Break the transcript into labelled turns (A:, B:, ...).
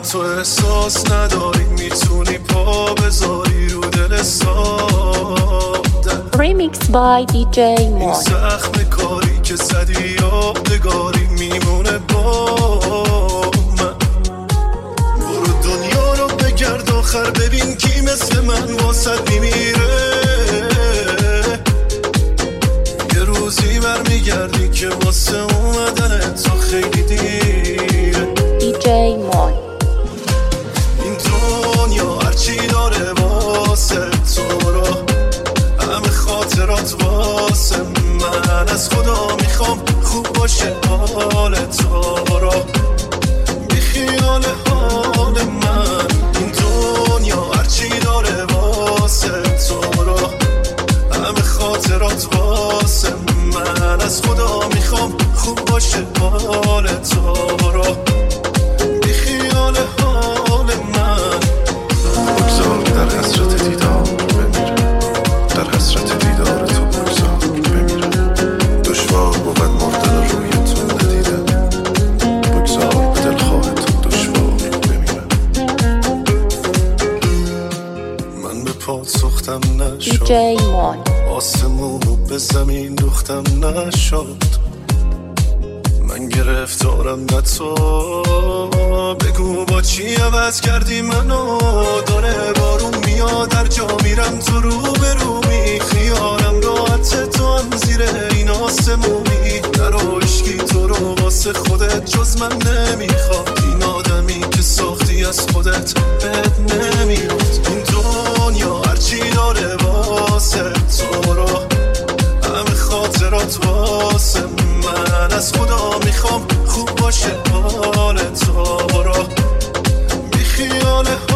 A: تو احساس نداری میتونی پا بذاری رو دل ساده.
B: Remix by DJ
A: این
B: Mon.
A: زخم کاری که زدی یادگاری میمونه با من. برو دنیا رو بگرد آخر ببین کی مثل من واسد میمیره. یه روزی برمیگردی که واسه اومدن تو خیلی دیره.
B: DJ Mon.
A: این دنیا هرچی داره واسه تو رو، همه خاطرات واسه من. از خدا میخوام خوب باشه حال تو رو، بی خیال حال من. این دنیا هرچی داره واسه تو رو، همه خاطرات واسه من. از خدا میخوام خوب باشه حال تو رو، بی خیال حال من.
C: بگذار در حسرت دیدار بمیره، در حسرت دیدار تو بگذار بمیره. دشوار بود مردن روی تو ندیدن، بگذار به دلخواه تو دشوار بمیره.
A: من به پا سختم نشد،
B: DJ Mon.
A: آسمونو به زمین دوختم نشد. من گرفتارم نه تو، بگو با چی عوض کردی منو. داره بارون میاد در جا میرم تو رو به رومی. خیالم راحت تو هم زیر این آسمونی. در عشقی تو رو واسه خودت جز من نمیخواد. این آدمی که ساختی از خودت بد نمیاد. این دنیا هرچی داره واسه تو رو، همه خاطرات واسه من. از خدا میخوام خوب باشه حال تو رو، بی خیال